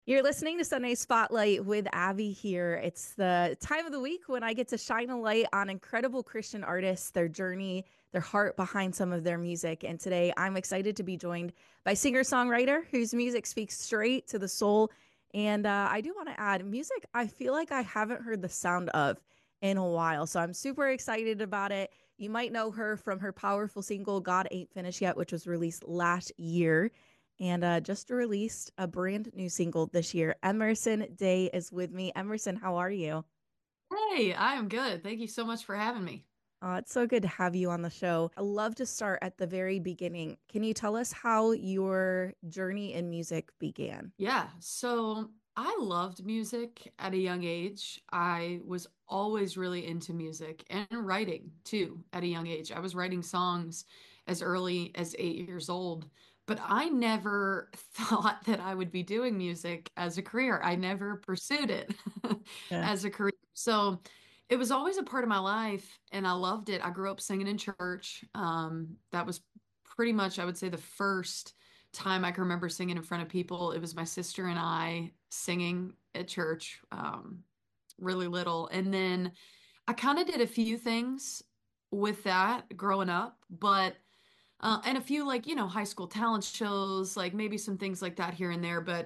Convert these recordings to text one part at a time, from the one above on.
You're listening to Sunday Spotlight with Abby here. It's the time of the week when I get to shine a light on incredible Christian artists, their journey, their heart behind some of their music. And today I'm excited to be joined by singer-songwriter whose music speaks straight to the soul. And I do want to add music I feel like I haven't heard the sound of in a while. So I'm super excited about it. You might know her from her powerful single, God Ain't Finished Yet, which was released last year and just released a brand new single this year. Emerson Day is with me. Emerson, how are you? Hey, I am good. Thank you so much for having me. It's so good to have you on the show. I love to start at the very beginning. Can you tell us how your journey in music began? Yeah, so I loved music at a young age. I was always really into music and writing too at a young age. I was writing songs as early as 8 years old, but I never thought that I would be doing music as a career. I never pursued it Yeah. as a career. So it was always a part of my life and I loved it. I grew up singing in church. That was pretty much, I would say, the first time I can remember singing in front of people. It was my sister and I singing at church, really little. And then I kind of did a few things with that growing up, but and a few like, high school talent shows, like maybe some things like that here and there, but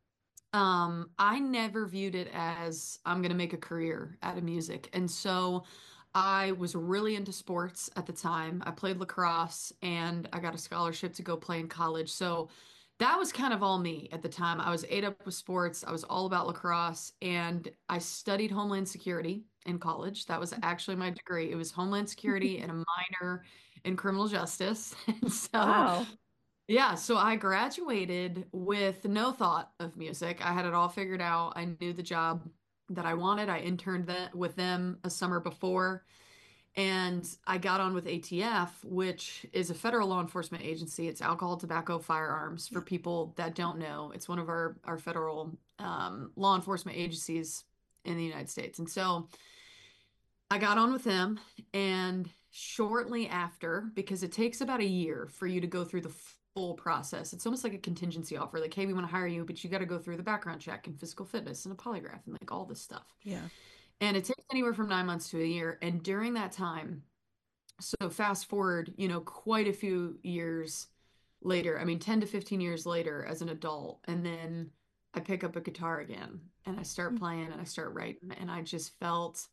I never viewed it as I'm going to make a career out of music. And so I was really into sports at the time. I played lacrosse and I got a scholarship to go play in college. So that was kind of all me at the time. I was ate up with sports. I was all about lacrosse and I studied Homeland Security in college. That was actually my degree. It was Homeland Security and a minor in criminal justice. And so Wow. yeah, so I graduated with no thought of music. I had it all figured out. I knew the job that I wanted. I interned with them a summer before, and I got on with ATF, which is a federal law enforcement agency. It's alcohol, tobacco, firearms for Yeah. people that don't know. It's one of our federal law enforcement agencies in the United States. And so I got on with them, and shortly after, because it takes about a year for you to go through the full process, it's almost like a contingency offer. Like, hey, we want to hire you, but you got to go through the background check and physical fitness and a polygraph and like all this stuff. Yeah. And it takes anywhere from 9 months to a year. And during that time, so fast forward, quite a few years later, I mean, 10 to 15 years later as an adult, and then I pick up a guitar again and I start playing and I start writing, and I just felt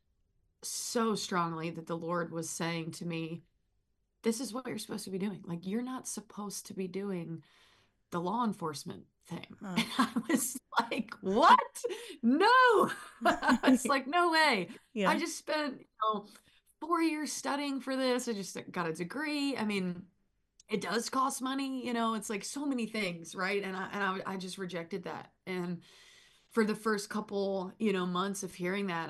so strongly that the Lord was saying to me, this is what you're supposed to be doing. Like, you're not supposed to be doing the law enforcement thing. Huh. And I was like, what? No. It's like, no way. I Yeah. just spent, 4 years studying for this. I just got a degree. I mean, it does cost money, it's like so many things, right? And I just rejected that. And for the first couple, months of hearing that,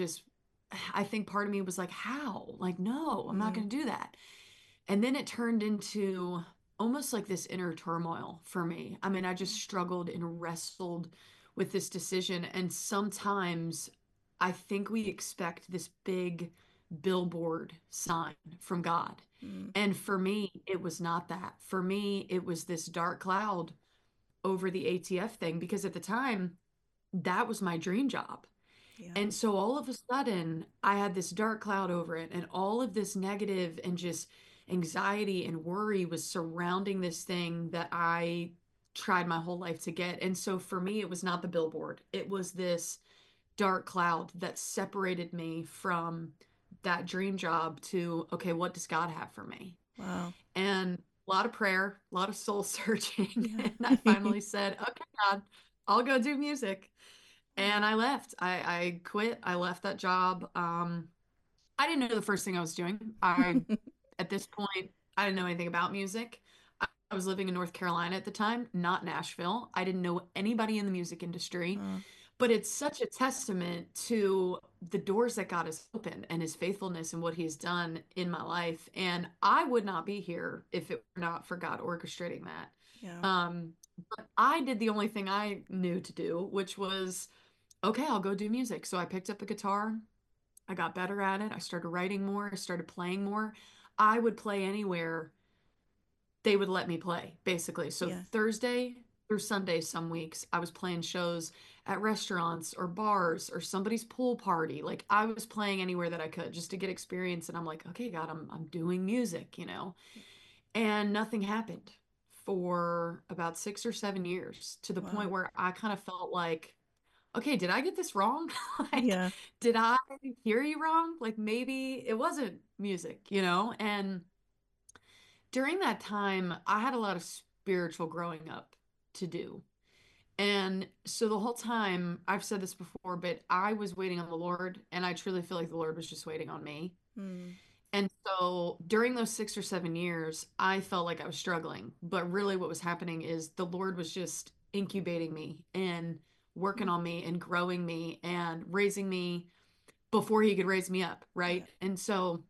I think part of me was like, how? Like, no, I'm not Mm. going to do that. And then it turned into almost like this inner turmoil for me. I mean, I just struggled and wrestled with this decision. And sometimes I think we expect this big billboard sign from God. Mm. And for me, it was not that. For me, it was this dark cloud over the ATF thing because at the time, that was my dream job. Yeah. And so all of a sudden, I had this dark cloud over it, and all of this negative and just anxiety and worry was surrounding this thing that I tried my whole life to get. And so for me, it was not the billboard, it was this dark cloud that separated me from that dream job to, okay, what does God have for me? Wow. And a lot of prayer, a lot of soul searching. Yeah. And I finally said, okay, God, I'll go do music. And I left. I quit. I left that job. I didn't know the first thing I was doing. At this point, I didn't know anything about music. I was living in North Carolina at the time, not Nashville. I didn't know anybody in the music industry, Uh, but it's such a testament to the doors that God has opened and his faithfulness and what he's done in my life. And I would not be here if it were not for God orchestrating that. yeah. But I did the only thing I knew to do, which was okay, I'll go do music. So I picked up the guitar. I got better at it. I started writing more. I started playing more. I would play anywhere they would let me play, basically. So Yeah. Thursday through Sundays some weeks. I was playing shows at restaurants or bars or somebody's pool party. Like I was playing anywhere that I could just to get experience. And I'm like, okay, God, I'm doing music, you know? And nothing happened for about 6 or 7 years to the point Wow. where I kind of felt like, okay, did I get this wrong? Like, Yeah. did I hear you wrong? Like maybe it wasn't music, you know? And during that time, I had a lot of spiritual growing up to do. And so the whole time, I've said this before, but I was waiting on the Lord, and I truly feel like the Lord was just waiting on me. Mm. And so during those 6 or 7 years, I felt like I was struggling. But really, what was happening is the Lord was just incubating me and working Mm. on me and growing me and raising me before he could raise me up, Yeah. right? And so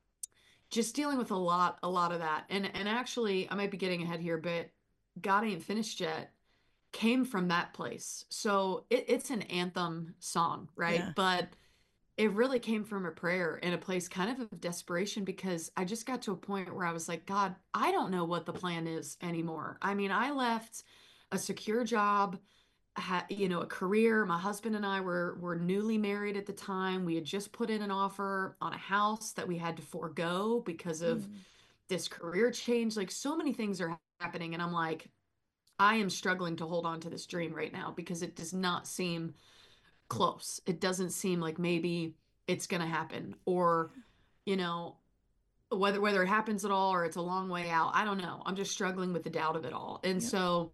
just dealing with a lot of that. And actually, I might be getting ahead here, but God Ain't Finished Yet came from that place. So it's an anthem song, right? Yeah. But it really came from a prayer and a place kind of desperation because I just got to a point where I was like, God, I don't know what the plan is anymore. I mean, I left a secure job, you know, a career. My husband and I were newly married at the time. We had just put in an offer on a house that we had to forego because of Mm. this career change. Like so many things are happening, and I'm like, I am struggling to hold on to this dream right now because it does not seem close. It doesn't seem like maybe it's going to happen or, you know, whether it happens at all or it's a long way out. I don't know. I'm just struggling with the doubt of it all. And Yep. so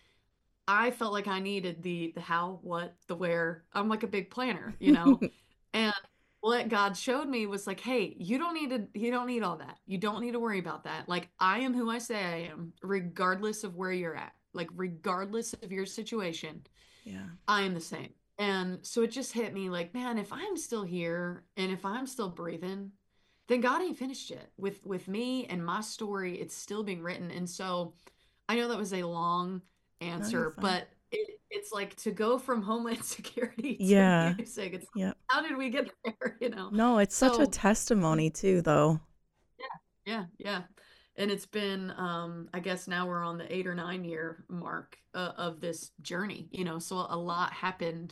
I felt like I needed the how, what, the where. I'm like a big planner, you know. And what God showed me was like, hey, you don't need all that. You don't need to worry about that. Like I am who I say I am, regardless of where you're at. Like regardless of your situation, Yeah. I am the same. And so it just hit me like, man, if I'm still here and if I'm still breathing, then God ain't finished yet. With me and my story, it's still being written. And so I know that was a long No, you're answer, fine. but it's like to go from Homeland Security to Yeah. music. It's Yep. how did we get there, you know? No, it's such a So testimony too, though. yeah, yeah, yeah. And it's been, I guess now we're on the 8 or 9 year mark of this journey, you know, so a lot happened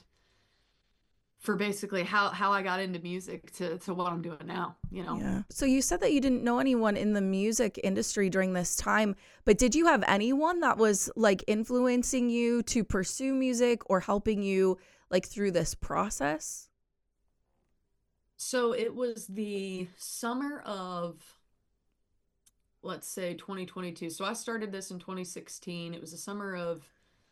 for basically how I got into music to what I'm doing now, you know. Yeah. So you said that you didn't know anyone in the music industry during this time, but did you have anyone that was like influencing you to pursue music or helping you like through this process? So it was the summer of, let's say, 2022. So I started this in 2016. It was the summer of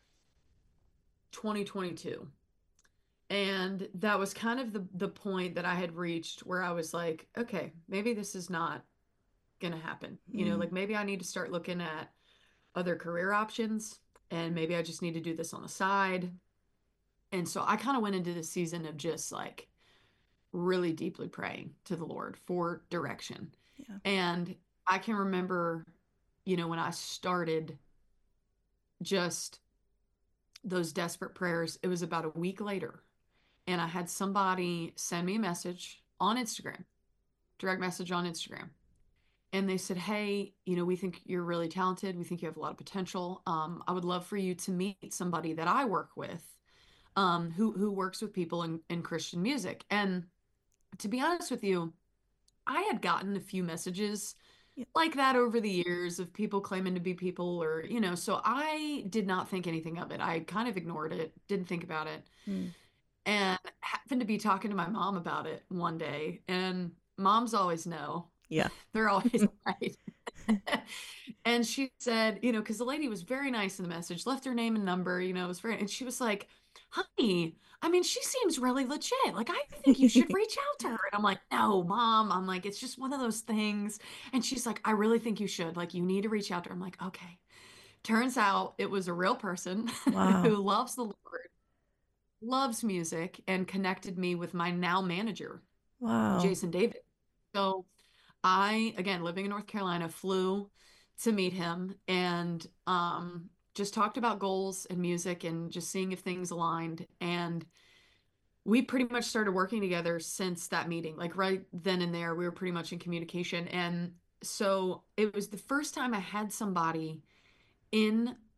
2022. And that was kind of the point that I had reached where I was like, okay, maybe this is not gonna happen. You know, Mm. like maybe I need to start looking at other career options and maybe I just need to do this on the side. And so I kind of went into this season of just like really deeply praying to the Lord for direction. Yeah. And I can remember, you know, when I started just those desperate prayers, it was about a week later. And I had somebody send me a message on Instagram, direct message on Instagram. And they said, hey, you know, we think you're really talented. We think you have a lot of potential. I would love for you to meet somebody that I work with, who works with people in Christian music. And to be honest with you, I had gotten a few messages Yeah. like that over the years of people claiming to be people or, you know, so I did not think anything of it. I kind of ignored it, didn't think about it, Mm. and happened to be talking to my mom about it one day. And moms always know, Yeah. they're always right. And she said, you know, because the lady was very nice in the message, left her name and number, you know, it was very, and she was like, honey, I mean, she seems really legit. Like, I think you should reach out to her. And I'm like, no, mom. I'm like, it's just one of those things. And she's like, I really think you should. Like, you need to reach out to her. I'm like, okay. Turns out it was a real person Wow. who loves the Lord, loves music, and connected me with my now manager, Wow. Jason David. So I, again, living in North Carolina, flew to meet him and just talked about goals and music and just seeing if things aligned. And we pretty much started working together since that meeting. Like right then and there, we were pretty much in communication. And so it was the first time I had somebody in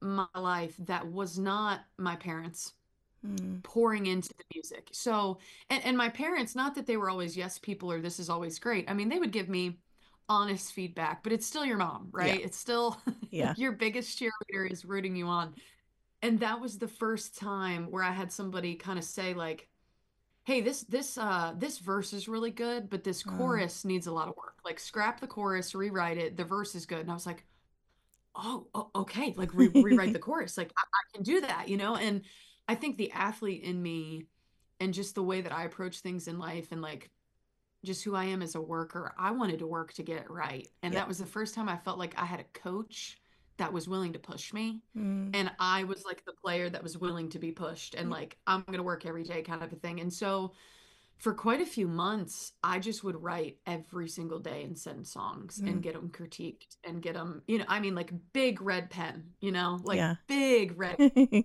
my life that was not my parents Mm. pouring into the music. So, and my parents, not that they were always yes people or this is always great. I mean, they would give me honest feedback, but it's still your mom, Yeah. right? It's still Yeah. your biggest cheerleader is rooting you on. And that was the first time where I had somebody kind of say like, "Hey, this verse is really good, but this Oh. chorus needs a lot of work. Like scrap the chorus, rewrite it. The verse is good." And I was like, okay, like rewrite the chorus. Like I can do that, you know? And I think the athlete in me and just the way that I approach things in life and like just who I am as a worker, I wanted to work to get it right. And Yeah. that was the first time I felt like I had a coach that was willing to push me. Mm. And I was like the player that was willing to be pushed and Yeah. like, I'm going to work every day kind of a thing. And so for quite a few months, I just would write every single day and send songs and Mm. get them critiqued and get them, you know, I mean, like big red pen, you know, like Yeah. big red.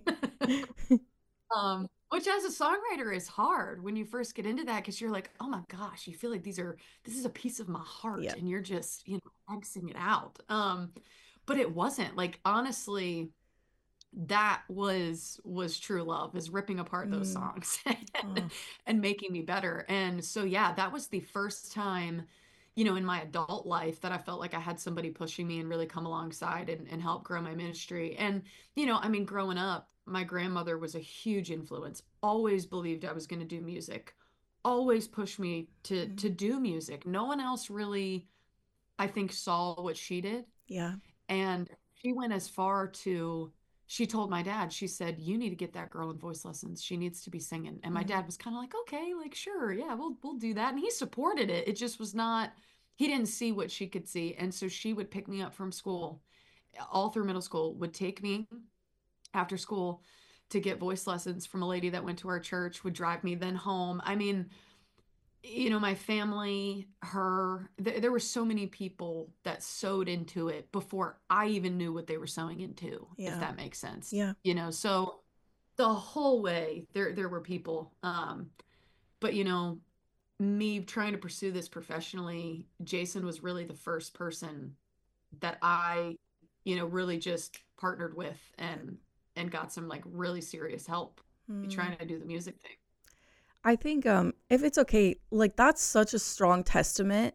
Which as a songwriter is hard when you first get into that because you're like, oh my gosh, you feel like this is a piece of my heart Yeah. and you're just, you know, Xing it out. But it wasn't like honestly, that was true love is ripping apart those Mm. songs Oh. and making me better. And so yeah, that was the first time, you know, in my adult life that I felt like I had somebody pushing me and really come alongside and help grow my ministry. And you know, I mean, growing up, my grandmother was a huge influence. Always believed I was going to do music. Always pushed me to Mm. do music. No one else really, I think, saw what she did. Yeah. And she went as far to, she told my dad, she said, you need to get that girl in voice lessons. She needs to be singing. And my Mm. dad was kind of like, okay, like, sure, yeah, we'll do that. And he supported it. It just was not, he didn't see what she could see. And so she would pick me up from school all through middle school, would take me after school to get voice lessons from a lady that went to our church, would drive me then home. I mean, you know, my family, her, there were so many people that sewed into it before I even knew what they were sewing into, if Yeah. that makes sense. Yeah. You know, so the whole way there were people. But you know, me trying to pursue this professionally, Jason was really the first person that I, you know, really just partnered with and got some like really serious help Mm. trying to do the music thing. I think if it's okay, like that's such a strong testament.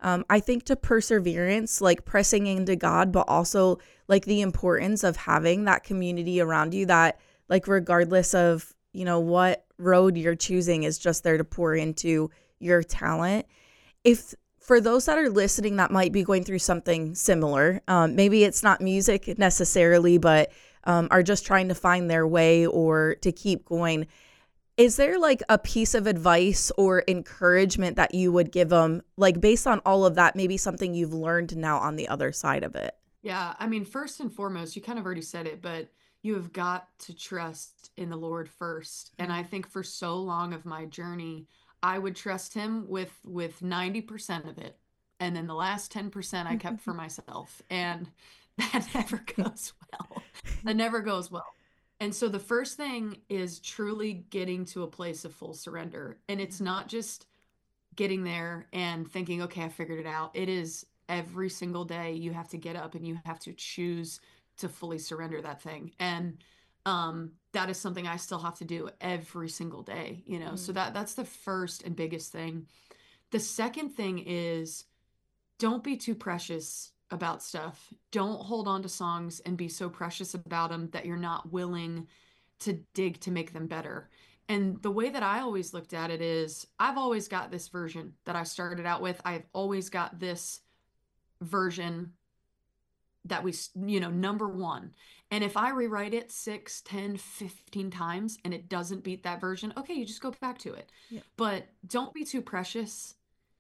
I think to perseverance, like pressing into God, but also like the importance of having that community around you that like regardless of, you know, what road you're choosing is just there to pour into your talent. If for those that are listening that might be going through something similar, maybe it's not music necessarily, but are just trying to find their way or to keep going, is there like a piece of advice or encouragement that you would give them, like based on all of that, maybe something you've learned now on the other side of it? Yeah, I mean, first and foremost, you kind of already said it, but you have got to trust in the Lord first. And I Mm. think for so long of my journey, I would trust him with 90% of it. And then the last 10% I kept for myself. And that never goes well. That never goes well. And so the first thing is truly getting to a place of full surrender. And Yeah. it's not just getting there and thinking, okay, I figured it out. It is every single day you have to get up and you have to choose to fully surrender that thing. And that is something I still have to do every single day, you know. So Mm. that's the first and biggest thing. The second thing is don't be too precious about stuff. Don't hold on to songs and be so precious about them that you're not willing to dig to make them better. And the way that I always looked at it is I've always got this version that I started out with. I've always got this version that we, you know, number one. And if I rewrite it 6, 10, 15 times and it doesn't beat that version, okay, you just go back to it. Yeah. But don't be too precious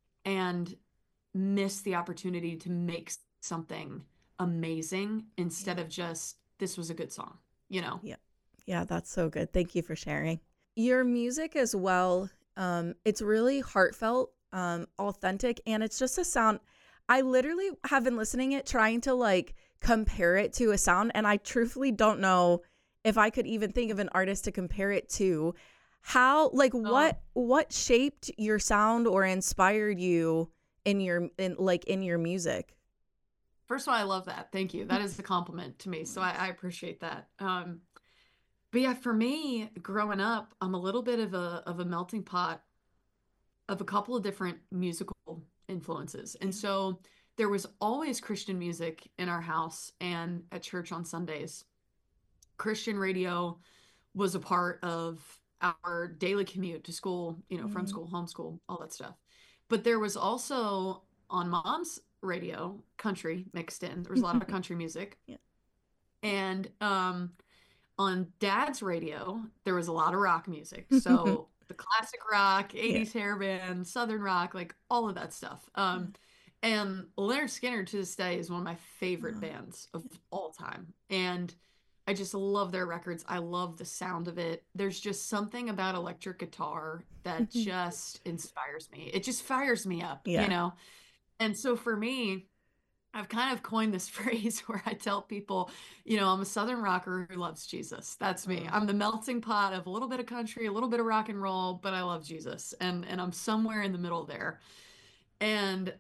and miss the opportunity to make something amazing instead Yeah. of just this was a good song, you know? Yeah. Yeah, that's so good. Thank you for sharing. Your music as well, it's really heartfelt, authentic, and it's just a sound. I literally have been listening it, trying to like compare it to a sound, and I truthfully don't know if I could even think of an artist to compare it to. How, like, Oh, what shaped your sound or inspired you in your in your music? First of all, I love that. Thank you. That is a compliment to me. So I appreciate that. But yeah, for me, growing up, I'm a little bit of a melting pot of a couple of different musical influences. And Yeah. so there was always Christian music in our house and at church on Sundays. Christian radio was a part of our daily commute to school, from Mm. school, homeschool, all that stuff. But there was also on mom's radio, country mixed in. There was a lot of country music. Yeah. And on dad's radio, there was a lot of rock music. So the classic rock, Yeah. 80s hair band, southern rock, like all of that stuff. Yeah. And Leonard Skinner to this day is one of my favorite Oh, bands of all time. And I just love their records. I love the sound of it. There's just something about electric guitar that just inspires me. It just fires me up, you yeah. know? And so for me, I've kind of coined this phrase where I tell people, I'm a Southern rocker who loves Jesus. That's me. Oh. I'm the melting pot of a little bit of country, a little bit of rock and roll, but I love Jesus. And I'm somewhere in the middle there. And,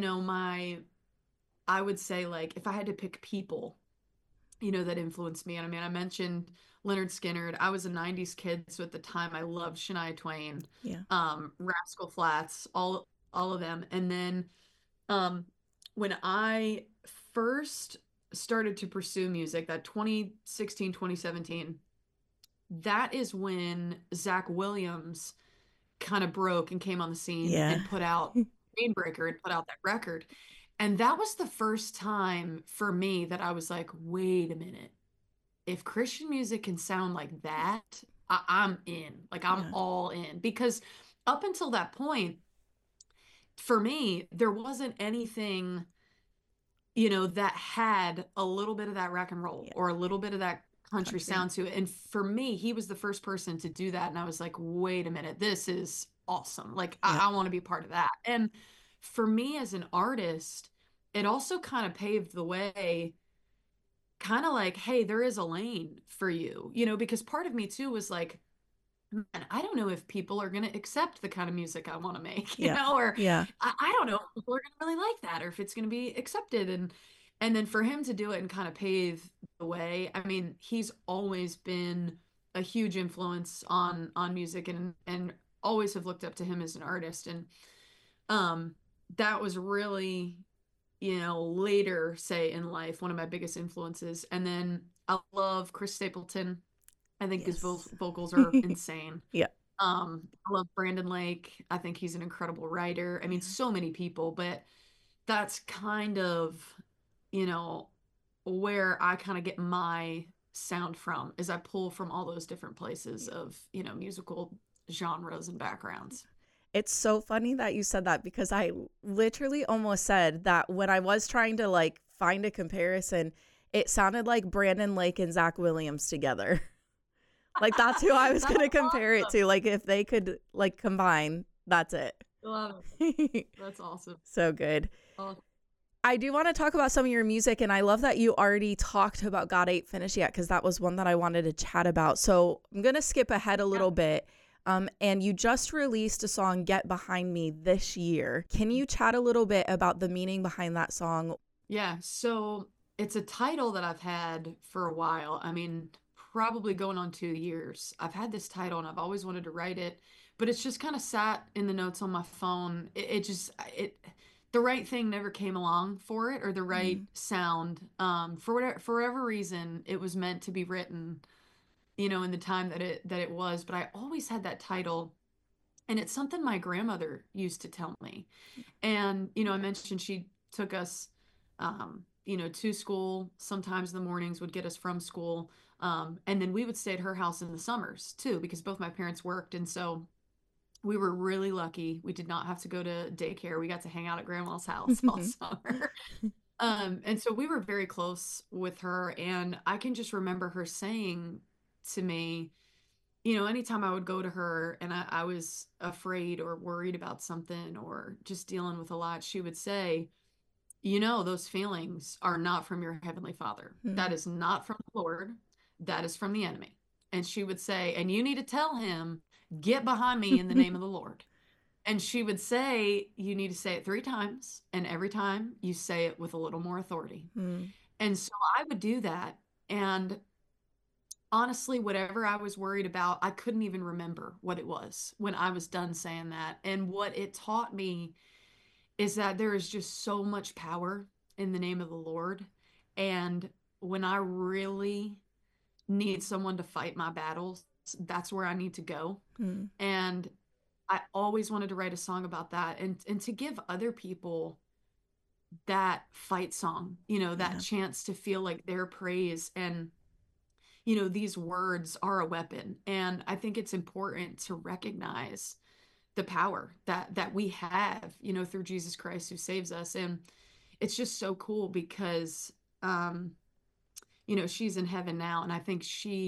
I would say, like, if I had to pick people, that influenced me. And I mean, I mentioned Leonard Skinner. I was a 90s kid, so at the time I loved Shania Twain, Yeah. Rascal Flatts, all of them. And then um, when I first started to pursue music, that 2016, 2017, that is when Zach Williams kind of broke and came on the scene Yeah. and put out Rainbreaker and put out that record. And that was the first time for me that I was like, wait a minute. If Christian music can sound like that, I'm in. Like, I'm Yeah. all in. Because up until that point, for me, there wasn't anything, that had a little bit of that rock and roll Yeah. or a little bit of that country Country. sound to it. And for me, he was the first person to do that. And I was like, wait a minute, this is awesome. Like, Yeah. I want to be part of that. And for me as an artist, it also kind of paved the way, kind of like, hey, there is a lane for you, because part of me too was like, man, I don't know if people are going to accept the kind of music I want to make, Yeah. or Yeah. I don't know if people are going to really like that or if it's going to be accepted. And then for him to do it and kind of pave the way, I mean, he's always been a huge influence on music and always have looked up to him as an artist. And that was really, later, say in life, one of my biggest influences. And then I love Chris Stapleton. I think his Yes. vocals are insane. Yeah. I love Brandon Lake. I think he's an incredible writer. I mean, Yeah. so many people, but that's kind of, you know, where I kind of get my sound from, is I pull from all those different places of, musical genres and backgrounds. It's so funny that you said that because I literally almost said that when I was trying to like find a comparison, it sounded like Brandon Lake and Zach Williams together. Like that's who I was That's going to compare it awesome. to. Like if they could like combine, that's it. Love it. That's awesome. So good. Oh, I do want to talk about some of your music, and I love that you already talked about God Ain't Finished Yet, because that was one that I wanted to chat about. So I'm going to skip ahead a little bit. And you just released a song, Get Behind Me, this year. Can you chat a little bit about the meaning behind that song? yeah. So it's a title that I've had for a while. I mean, probably going on 2 years. I've had this title and I've always wanted to write it, but it's just kind of sat in the notes on my phone. The right thing never came along for it, or the right Mm, sound. For whatever reason, it was meant to be written, in the time that it was. But I always had that title, and it's something my grandmother used to tell me. And, I mentioned she took us, to school sometimes in the mornings, would get us from school. And then we would stay at her house in the summers too, because both my parents worked. And so we were really lucky. We did not have to go to daycare. We got to hang out at grandma's house all summer. And so we were very close with her. And I can just remember her saying to me, anytime I would go to her and I was afraid or worried about something or just dealing with a lot, she would say, those feelings are not from your heavenly Father. mm, That is not from the Lord. That is from the enemy. And she would say, and you need to tell him, get behind me in the name of the Lord. And she would say, you need to say it 3 times, and every time you say it with a little more authority. Mm, And so I would do that. And honestly, whatever I was worried about, I couldn't even remember what it was when I was done saying that. And what it taught me is that there is just so much power in the name of the Lord. And when I really need someone to fight my battles, that's where I need to go. mm, And I always wanted to write a song about that, and to give other people that fight song, that yeah. chance to feel like their praise and these words are a weapon. And I think it's important to recognize the power that we have, through Jesus Christ who saves us. And it's just so cool because um she's in heaven now, and I think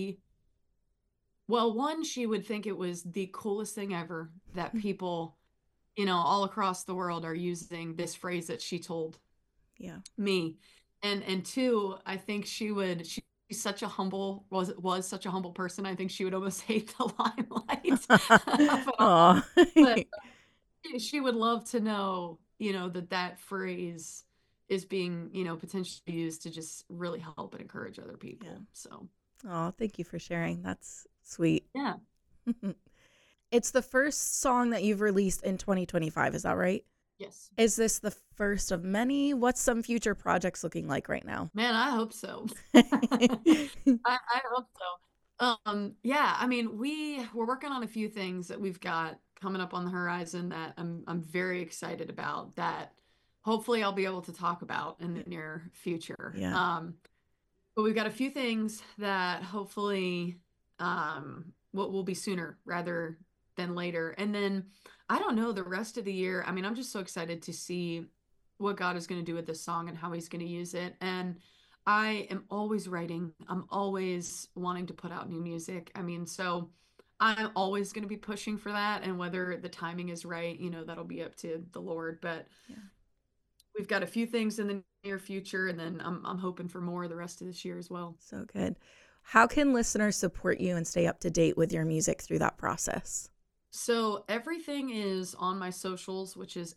one, she would think it was the coolest thing ever that people, all across the world are using this phrase that she told Yeah. me. And two, I think she's such a humble was such a humble person. I think she would almost hate the limelight of it all. Oh, But she would love to know, that phrase is being, potentially used to just really help and encourage other yeah. people. So, Oh, thank you for sharing. That's sweet. yeah. It's the first song that you've released in 2025. Is that right? Yes. Is this the first of many? What's some future projects looking like right now? Man, I hope so. I hope so. Yeah, I mean, we're working on a few things that we've got coming up on the horizon that I'm very excited about, that hopefully I'll be able to talk about in the near future. Yeah. But we've got a few things that hopefully will be sooner rather than later. And then I don't know, the rest of the year. I mean, I'm just so excited to see what God is going to do with this song and how he's going to use it. And I am always writing. I'm always wanting to put out new music. I mean, so I'm always going to be pushing for that. And whether the timing is right, that'll be up to the Lord. But Yeah. we've got a few things in the near future, and then I'm hoping for more the rest of this year as well. So good. How can listeners support you and stay up to date with your music through that process? So everything is on my socials, which is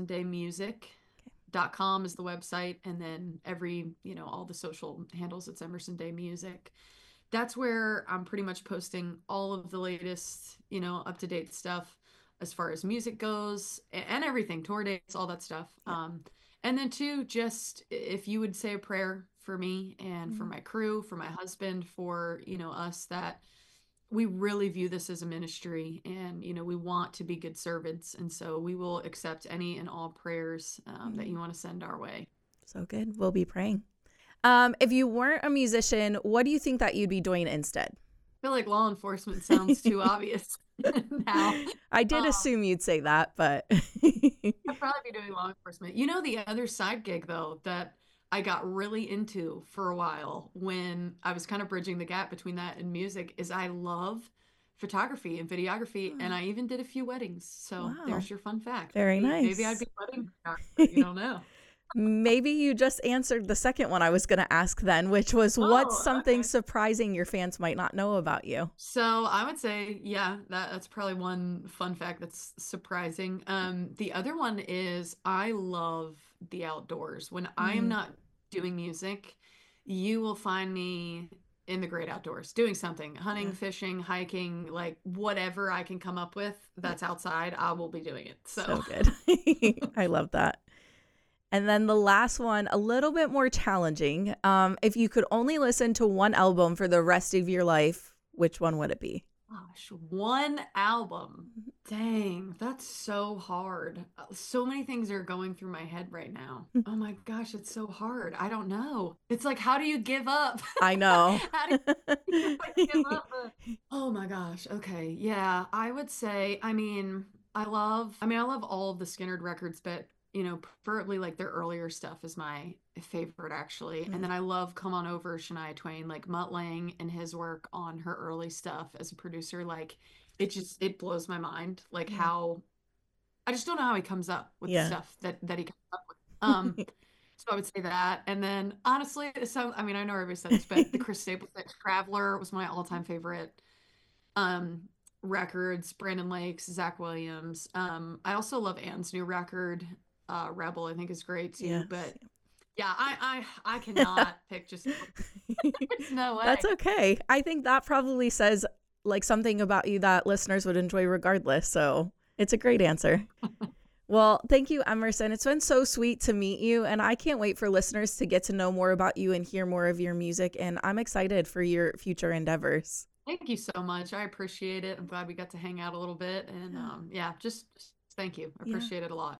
emersondaymusic.com is the website. And then all the social handles, it's Emerson Day Music. That's where I'm pretty much posting all of the latest, up to date stuff as far as music goes, and everything, tour dates, all that stuff. Yeah. And then two, just if you would say a prayer for me and for Mhm. my crew, for my husband, for, us, that we really view this as a ministry, and, we want to be good servants. And so we will accept any and all prayers that you want to send our way. So good. We'll be praying. If you weren't a musician, what do you think that you'd be doing instead? I feel like law enforcement sounds too obvious now. I did Um, assume you'd say that, but I'd probably be doing law enforcement. The other side gig though that I got really into for a while when I was kind of bridging the gap between that and music is I love photography and videography, and I even did a few weddings. So wow, there's your fun fact. very Maybe I'd nice. be a wedding photographer. You don't know. Maybe you just answered the second one I was going to ask then, which was what's Oh, something okay. surprising your fans might not know about you? So I would say, yeah, that's probably one fun fact that's surprising. The other one is I love the outdoors. When I am Mm, not doing music, you will find me in the great outdoors doing something, hunting, yeah, fishing, hiking, like whatever I can come up with yeah, that's outside, I will be doing it. So so good. I love that. And then the last one, a little bit more challenging. If you could only listen to one album for the rest of your life, which one would it be? gosh, one album. Dang, that's so hard. So many things are going through my head right now. Oh my gosh, it's so hard. I don't know. It's like, how do you give up? I know. How do you like, give up? Oh my gosh. Okay. Yeah, I would say, I love all of the Skynyrd records, but preferably like their earlier stuff is my favorite actually. And Mm, then I love Come On Over, Shania Twain, like Mutt Lange and his work on her early stuff as a producer. Like it blows my mind. Like yeah. how I just don't know how he comes up with the Yeah. stuff that he comes up with. So I would say that. And then honestly, I know everybody said this, but the Chris Stapleton Traveler was my all-time favorite um records, Brandon Lakes, Zach Williams. I also love Ann's new record, Rebel, I think is great too. Yes. But yeah, I cannot pick just there's no That's way. okay. I think that probably says like something about you that listeners would enjoy regardless. So it's a great answer. Well, thank you, Emerson. It's been so sweet to meet you, and I can't wait for listeners to get to know more about you and hear more of your music. And I'm excited for your future endeavors. Thank you so much. I appreciate it. I'm glad we got to hang out a little bit. And Yeah. yeah, just thank you. I Yeah. appreciate it a lot.